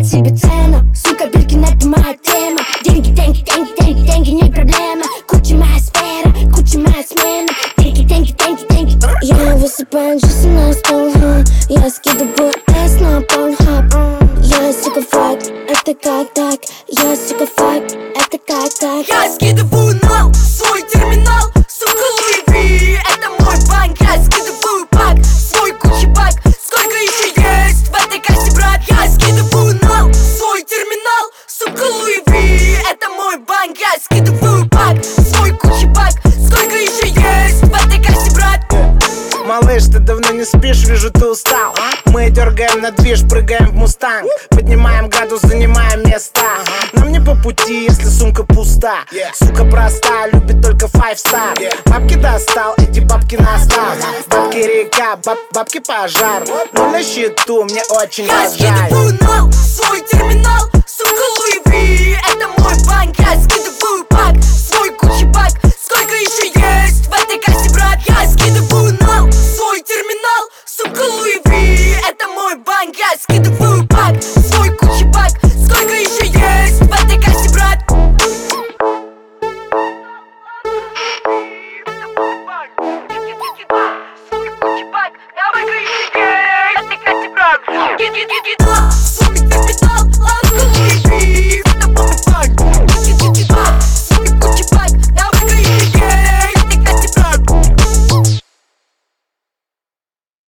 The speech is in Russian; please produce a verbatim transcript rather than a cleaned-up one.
знает себе цену. Сука, Биркин, это моя тема. Деньги, деньги, деньги, деньги, деньги не проблема. Куча моя сфера, куча моя смена. Деньги, деньги, деньги, деньги. Я высыпаю джинсы на стол, ха. Я скидываю эс на порнхаб. Я сука фак, это как так? Я сука фак, это как так? Я скидываю нал, свой терминал, сука, Луи Ви, это мой банк. Я скидываю пак, свой Гуччи бак. Сколько еще есть в этой кассе, брат? Я скидываю нал, свой терминал, сука, Луи Ви, это мой банк. Я скидываю пак, свой Гуччи бак. Сколько еще есть в этой кассе, брат? Малыш, ты давно не спишь, вижу, ты устал. Мы дергаем на движ, прыгаем в мустанг. Поднимаем градус, занимаем места. Нам не по пути, если сумка пуста. Сука проста, любит только five star. Бабки достал, эти бабки настал. Бабки река, баб, бабки пожар. Но на счету мне очень Я жаль. скидываю нал, свой терминал, сука, Луи Ви, это мой банк. Я скидываю пак, свой Гуччи бак. Сколько еще есть в этой кассе, брат? Я скидываю нал, свой терминал, сука, Луи Ви, это мой банк. Я скидываю пак, свой Гуччи бак. Сколько еще есть в этой кассе, брат? Сколько еще есть в этой кассе, брат?